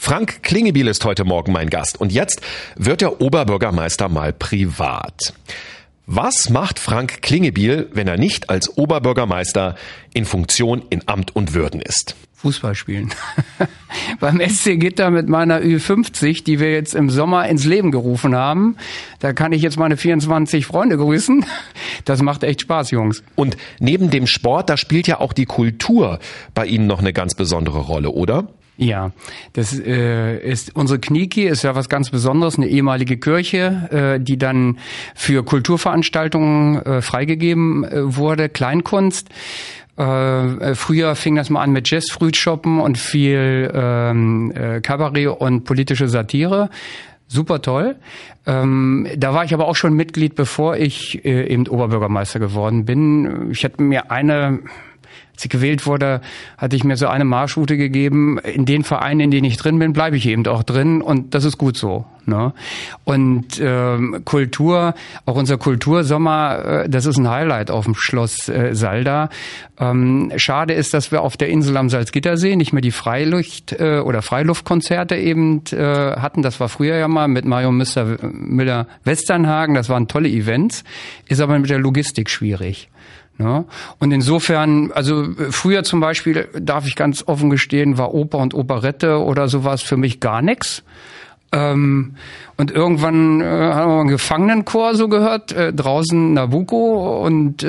Frank Klingebiel ist heute Morgen mein Gast und jetzt wird der Oberbürgermeister mal privat. Was macht Frank Klingebiel, wenn er nicht als Oberbürgermeister in Funktion in Amt und Würden ist? Fußball spielen. Beim SC Gitter mit meiner Ü50, die wir jetzt im Sommer ins Leben gerufen haben. Da kann ich jetzt meine 24 Freunde grüßen. Das macht echt Spaß, Jungs. Und neben dem Sport, da spielt ja auch die Kultur bei Ihnen noch eine ganz besondere Rolle, oder? Ja, das ist unsere Knieki, ist ja was ganz Besonderes, eine ehemalige Kirche, die dann für Kulturveranstaltungen freigegeben wurde, Kleinkunst. Früher fing das mal an mit Jazz-Frühschoppen und viel Kabarett und politische Satire. Super toll. Da war ich aber auch schon Mitglied, bevor ich eben Oberbürgermeister geworden bin. Ich hatte mir als ich gewählt wurde, hatte ich mir so eine Marschroute gegeben. In den Vereinen, in denen ich drin bin, bleibe ich eben auch drin und das ist gut so. Ne? Und Kultur, auch unser Kultursommer, das ist ein Highlight auf dem Schloss Salda. Schade ist, dass wir auf der Insel am Salzgittersee nicht mehr die oder Freiluftkonzerte eben hatten. Das war früher ja mal mit Mario Müller-Westernhagen. Das waren tolle Events. Ist aber mit der Logistik schwierig. Ja, und insofern, also früher zum Beispiel, darf ich ganz offen gestehen, war Oper und Operette oder sowas für mich gar nichts. Und irgendwann haben wir einen Gefangenenchor so gehört, draußen Nabucco und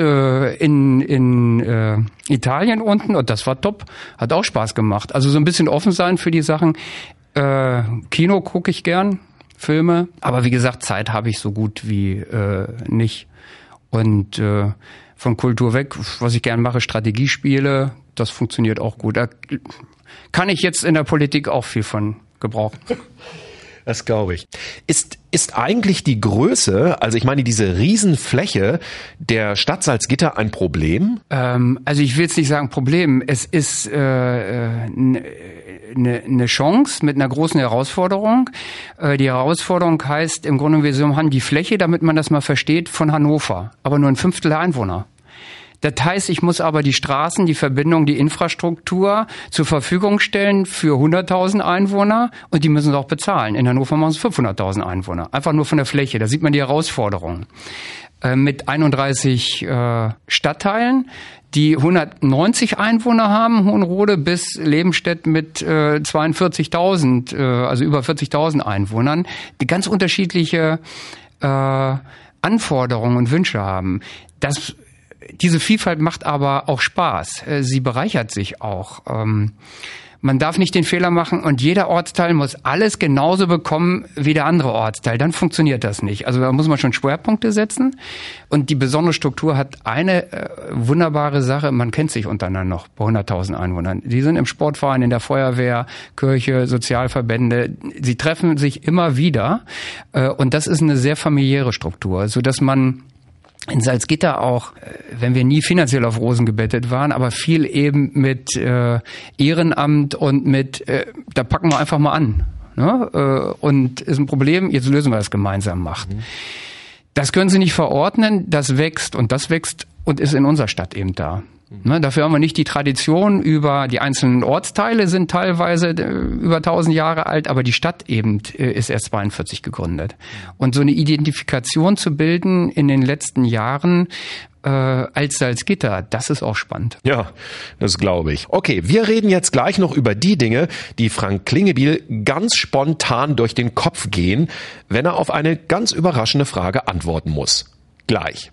in Italien unten, und das war top, hat auch Spaß gemacht. Also so ein bisschen offen sein für die Sachen. Kino gucke ich gern, Filme, aber wie gesagt, Zeit habe ich so gut wie nicht. Und von Kultur weg, was ich gern mache, Strategiespiele, das funktioniert auch gut. Da kann ich jetzt in der Politik auch viel von gebrauchen. Das glaube ich. Ist eigentlich die Größe, also ich meine diese Riesenfläche der Stadt Salzgitter ein Problem? Also ich will jetzt nicht sagen Problem. Es ist eine Chance mit einer großen Herausforderung. Die Herausforderung heißt im Grunde, wir haben die Fläche, damit man das mal versteht, von Hannover, aber nur ein Fünftel der Einwohner. Das heißt, ich muss aber die Straßen, die Verbindung, die Infrastruktur zur Verfügung stellen für 100.000 Einwohner und die müssen es auch bezahlen. In Hannover machen es 500.000 Einwohner. Einfach nur von der Fläche. Da sieht man die Herausforderung. Mit 31 Stadtteilen, die 190 Einwohner haben, Hohenrode bis Lebenstedt mit 42.000, also über 40.000 Einwohnern, die ganz unterschiedliche Anforderungen und Wünsche haben. Diese Vielfalt macht aber auch Spaß. Sie bereichert sich auch. Man darf nicht den Fehler machen und jeder Ortsteil muss alles genauso bekommen wie der andere Ortsteil. Dann funktioniert das nicht. Also da muss man schon Schwerpunkte setzen. Und die besondere Struktur hat eine wunderbare Sache. Man kennt sich untereinander noch bei 100.000 Einwohnern. Die sind im Sportverein, in der Feuerwehr, Kirche, Sozialverbände. Sie treffen sich immer wieder. Und das ist eine sehr familiäre Struktur, sodass man in Salzgitter auch, wenn wir nie finanziell auf Rosen gebettet waren, aber viel eben mit Ehrenamt und da packen wir einfach mal an. Ne? Und ist ein Problem, jetzt lösen wir das gemeinsam macht. Das können Sie nicht verordnen, das wächst und ist in unserer Stadt eben da. Ne, dafür haben wir nicht die Tradition die einzelnen Ortsteile sind teilweise über 1000 Jahre alt, aber die Stadt eben ist erst 42 gegründet. Und so eine Identifikation zu bilden in den letzten Jahren als Salzgitter, das ist auch spannend. Ja, das glaube ich. Okay, wir reden jetzt gleich noch über die Dinge, die Frank Klingebiel ganz spontan durch den Kopf gehen, wenn er auf eine ganz überraschende Frage antworten muss. Gleich.